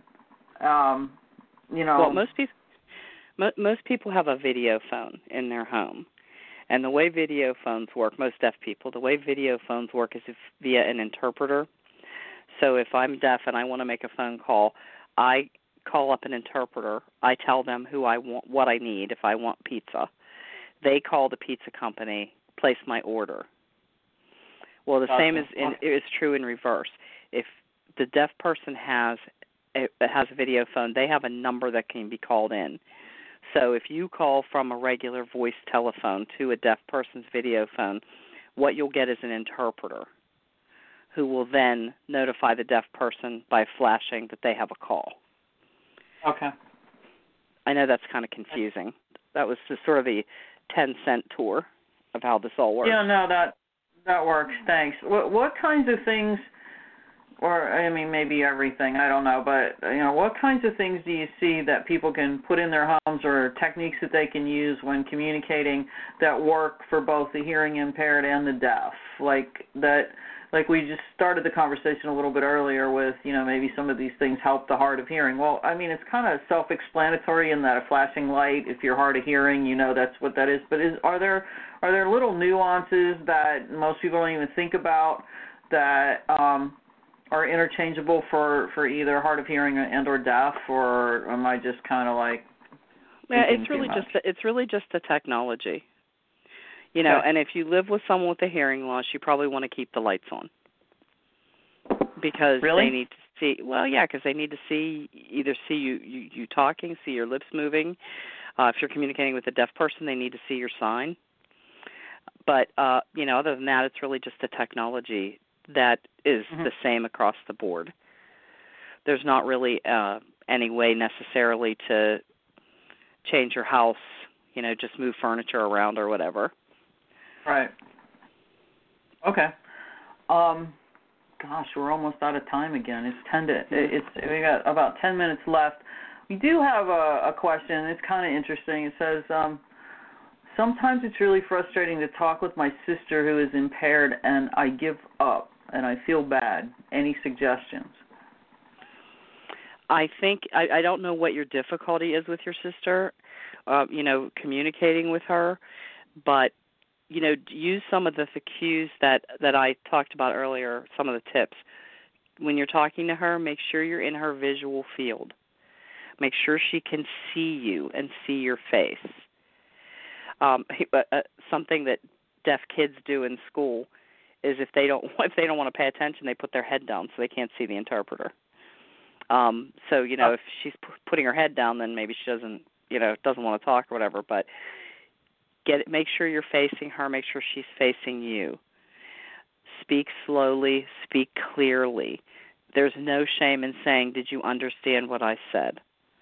Well, most people have a video phone in their home, and the way video phones work, most deaf people, the way video phones work is via an interpreter. So if I'm deaf and I want to make a phone call, I call up an interpreter. I tell them who I want, what I need. If I want pizza, they call the pizza company, place my order. Well, the same is true in reverse. If the deaf person has a video phone, they have a number that can be called in. So if you call from a regular voice telephone to a deaf person's video phone, what you'll get is an interpreter who will then notify the deaf person by flashing that they have a call. Okay. I know that's kind of confusing. That was just sort of the 10-cent tour of how this all works. Yeah, no, that works. Thanks. What kinds of things, or I mean maybe everything, I don't know, but what kinds of things do you see that people can put in their homes or techniques that they can use when communicating that work for both the hearing impaired and the deaf? Like we just started the conversation a little bit earlier with, maybe some of these things help the hard of hearing. Well, I mean, it's kind of self-explanatory in that a flashing light, if you're hard of hearing, that's what that is. But are there little nuances that most people don't even think about that are interchangeable for either hard of hearing and or deaf, or am I just kind of like? Yeah, it's really just the technology. And if you live with someone with a hearing loss, you probably want to keep the lights on because they need to see. Well, yeah, because they need to see you talking, see your lips moving. If you're communicating with a deaf person, they need to see your sign. But other than that, it's really just the technology that is the same across the board. There's not really any way necessarily to change your house. Just move furniture around or whatever. Right. Okay. Gosh, we're almost out of time again. We got about 10 minutes left. We do have a question. It's kind of interesting. It says, sometimes it's really frustrating to talk with my sister who is impaired, and I give up, and I feel bad. Any suggestions? I think I don't know what your difficulty is with your sister, communicating with her, but use some of the cues that I talked about earlier, some of the tips. When you're talking to her, make sure you're in her visual field. Make sure she can see you and see your face. Something that deaf kids do in school is if they don't want to pay attention, they put their head down so they can't see the interpreter. If she's putting her head down, then maybe she doesn't want to talk or whatever. But make sure you're facing her. Make sure she's facing you. Speak slowly. Speak clearly. There's no shame in saying, "Did you understand what I said?"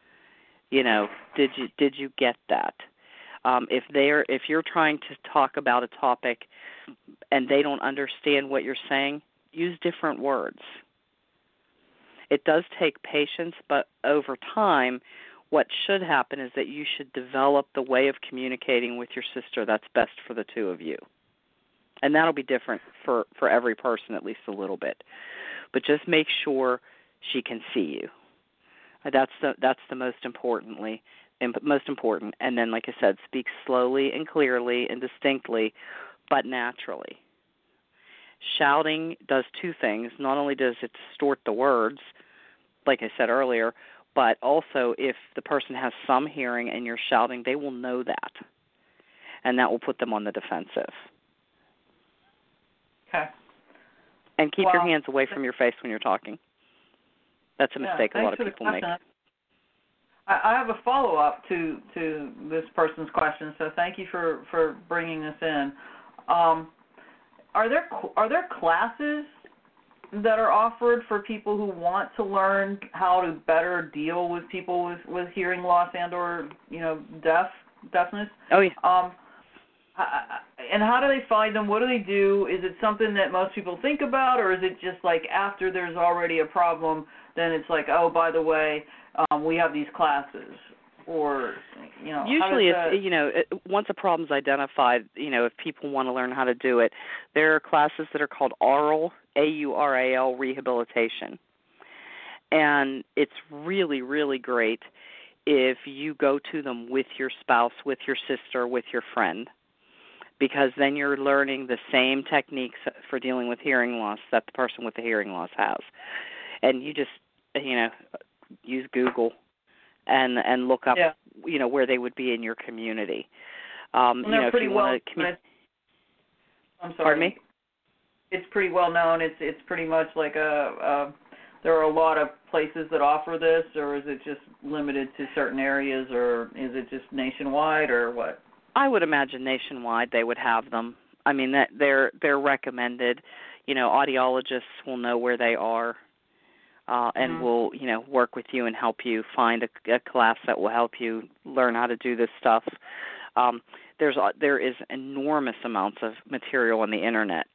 Did you get that? If you're trying to talk about a topic and they don't understand what you're saying, use different words. It does take patience, but over time, what should happen is that you should develop the way of communicating with your sister that's best for the two of you. And that'll be different for every person, at least a little bit. But just make sure she can see you. That's the most important. And then, like I said, speak slowly and clearly and distinctly, but naturally. Shouting does two things. Not only does it distort the words, like I said earlier, but also if the person has some hearing and you're shouting, they will know that. And that will put them on the defensive. Okay. And keep your hands away from your face when you're talking. That's a mistake a lot of people make. I have a follow-up to this person's question, so thank you for bringing this in. Are there classes that are offered for people who want to learn how to better deal with people with hearing loss and/or deafness? Oh yeah. And how do they find them? What do they do? Is it something that most people think about, or is it just like after there's already a problem, then it's like, oh, by the way, we have these classes, or Usually, once a problem's identified, if people want to learn how to do it, there are classes that are called AURAL, AURAL rehabilitation, and it's really, really great if you go to them with your spouse, with your sister, with your friend, because then you're learning the same techniques for dealing with hearing loss that the person with the hearing loss has, and you just use Google and look up, where they would be in your community. They're pretty well. I'm sorry. Pardon me? It's pretty well known. It's pretty much like there are a lot of places that offer this, or is it just limited to certain areas, or is it just nationwide, or what? I would imagine nationwide they would have them. I mean, that they're recommended. Audiologists will know where they are. And will work with you and help you find a class that will help you learn how to do this stuff. There is enormous amounts of material on the internet,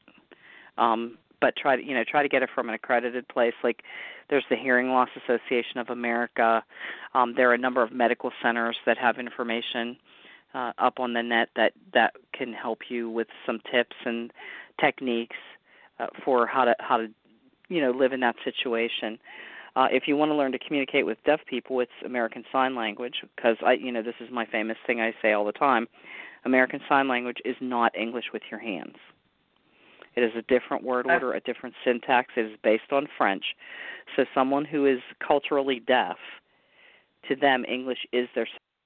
but try to get it from an accredited place. Like there's the Hearing Loss Association of America. There are a number of medical centers that have information up on the net that can help you with some tips and techniques for how to live in that situation. If you want to learn to communicate with deaf people, it's American Sign Language, because this is my famous thing I say all the time. American Sign Language is not English with your hands. It is a different word order, a different syntax. It is based on French. So someone who is culturally deaf, to them, English is their.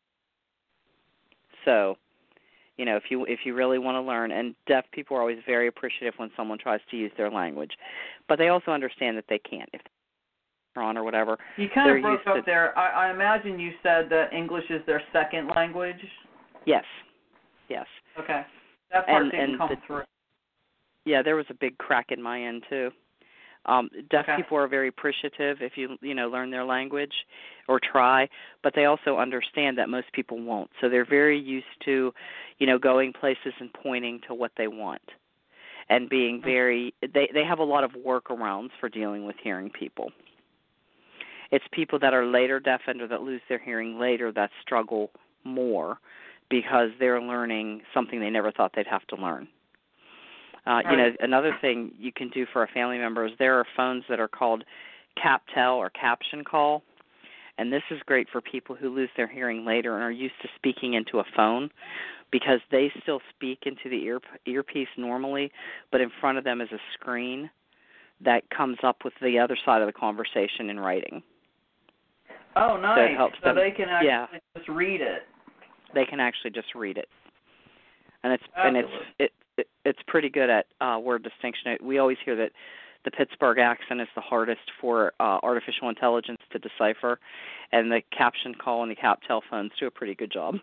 So, if you really want to learn, and deaf people are always very appreciative when someone tries to use their language, but they also understand that they can't if they're on or whatever. You kind of broke up there. I imagine you said that English is their second language. Yes. Okay, that part didn't come through. Yeah, there was a big crack in my end too. Deaf people are very appreciative if you learn their language or try, but they also understand that most people won't. So they're very used to, going places and pointing to what they want, and being very. They have a lot of workarounds for dealing with hearing people. It's people that are later deafened or that lose their hearing later that struggle more because they're learning something they never thought they'd have to learn. Another thing you can do for a family member is there are phones that are called CapTel or Caption Call, And this is great for people who lose their hearing later and are used to speaking into a phone, because they still speak into the earpiece normally, but in front of them is a screen that comes up with the other side of the conversation in writing. Oh, nice. So it helps them. They can actually just read it. They can actually just read it. And it's pretty good at word distinction. We always hear that the Pittsburgh accent is the hardest for artificial intelligence to decipher, and the caption call and the cap telephones do a pretty good job.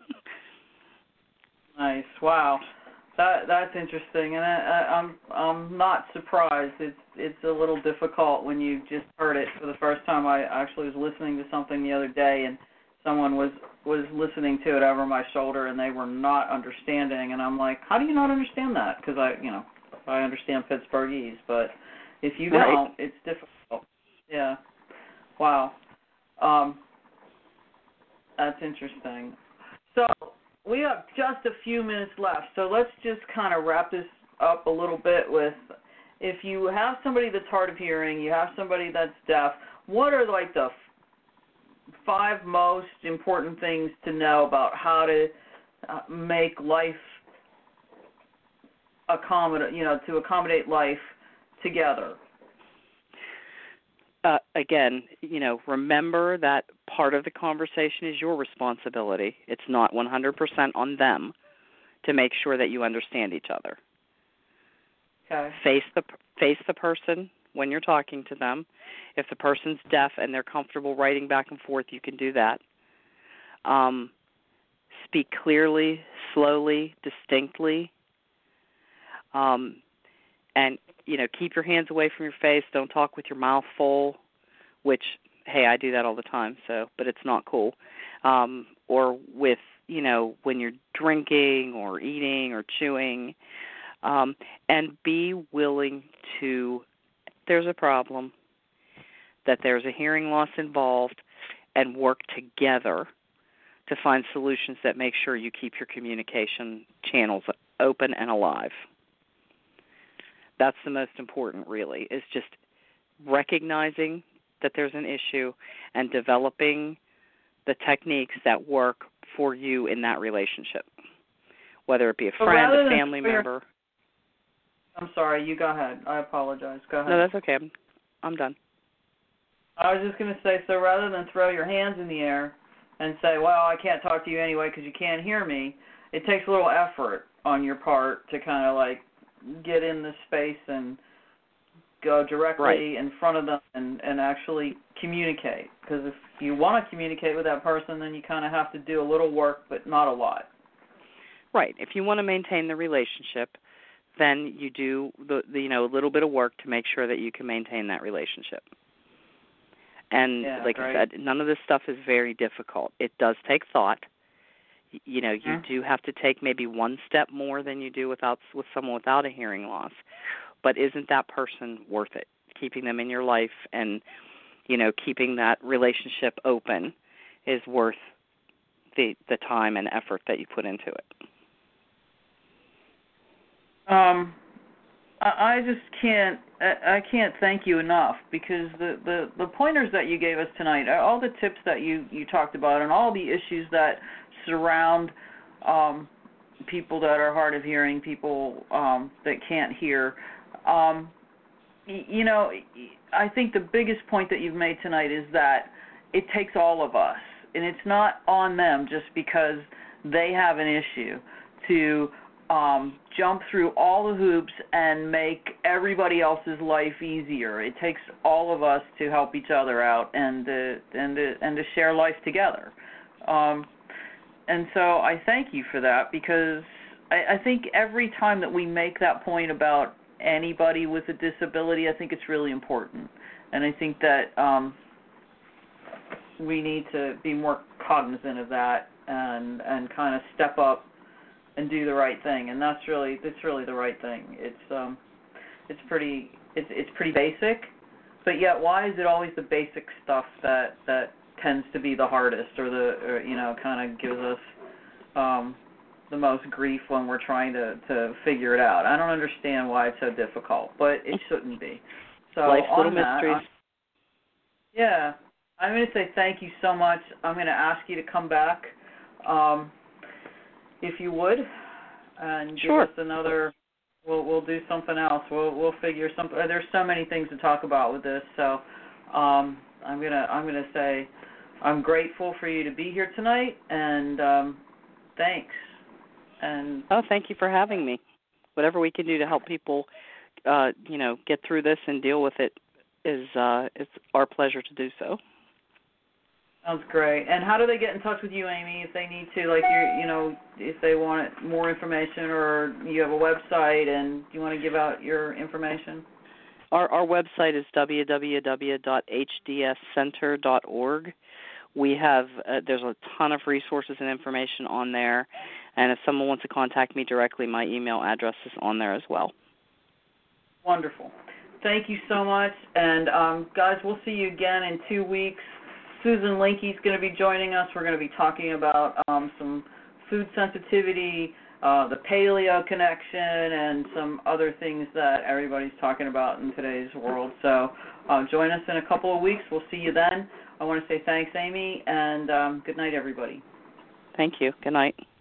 Nice. Wow. That's interesting, and I'm not surprised. It's a little difficult when you just heard it for the first time. I actually was listening to something the other day, and someone was listening to it over my shoulder, and they were not understanding. And I'm like, how do you not understand that? Because I understand Pittsburghese, but if you don't, it's difficult. Yeah. Wow. That's interesting. So we have just a few minutes left, so let's just kind of wrap this up a little bit with, if you have somebody that's hard of hearing, you have somebody that's deaf, what are like the 5 most important things to know about how to make life to accommodate life together? Again, remember that part of the conversation is your responsibility. It's not 100% on them to make sure that you understand each other. Okay. Face the person when you're talking to them. If the person's deaf and they're comfortable writing back and forth, you can do that. Speak clearly, slowly, distinctly. And keep your hands away from your face. Don't talk with your mouth full, which, hey, I do that all the time, but it's not cool. Or with, when you're drinking or eating or chewing. And be willing to, there's a problem, that there's a hearing loss involved, and work together to find solutions that make sure you keep your communication channels open and alive. That's the most important, really, is just recognizing that there's an issue and developing the techniques that work for you in that relationship, whether it be a friend, a family member. I'm sorry, you go ahead. I apologize. Go ahead. No, that's okay. I'm done. I was just going to say, so rather than throw your hands in the air and say, well, I can't talk to you anyway because you can't hear me, it takes a little effort on your part to kind of like get in the space and go directly in front of them and actually communicate. Because if you want to communicate with that person, then you kind of have to do a little work, but not a lot. Right. If you want to maintain the relationship, then you do a little bit of work to make sure that you can maintain that relationship. And I said, none of this stuff is very difficult. It does take thought. You do have to take maybe one step more than you do with someone without a hearing loss. But isn't that person worth it? Keeping them in your life and, keeping that relationship open is worth the time and effort that you put into it. I just can't thank you enough, because the pointers that you gave us tonight, all the tips that you talked about, and all the issues that surround people that are hard of hearing, people that can't hear. I think the biggest point that you've made tonight is that it takes all of us, and it's not on them just because they have an issue to jump through all the hoops and make everybody else's life easier. It takes all of us to help each other out and to share life together. And so I thank you for that, because I think every time that we make that point about anybody with a disability, I think it's really important. And I think that we need to be more cognizant of that and kind of step up and do the right thing. And it's really the right thing. It's pretty basic, but yet why is it always the basic stuff that tends to be the hardest, or kind of gives us the most grief when we're trying to figure it out? I don't understand why it's so difficult, but it shouldn't be. So life's little that, mysteries. I'm going to say thank you so much. I'm going to ask you to come back, if you would, and Sure. give us another. We'll do something else. We'll figure something. There's so many things to talk about with this. So I'm gonna say I'm grateful for you to be here tonight, and thanks. And thank you for having me. Whatever we can do to help people, get through this and deal with it is it's our pleasure to do so. Sounds great. And how do they get in touch with you, Amy, if they need to? Like, if they want more information, or you have a website, and you want to give out your information? Our website is www.hdscenter.org. We have there's a ton of resources and information on there, and if someone wants to contact me directly, my email address is on there as well. Wonderful. Thank you so much. And guys, we'll see you again in 2 weeks. Susan Linke's going to be joining us. We're going to be talking about some food sensitivity, the paleo connection, and some other things that everybody's talking about in today's world. So join us in a couple of weeks. We'll see you then. I want to say thanks, Amy, and good night, everybody. Thank you. Good night.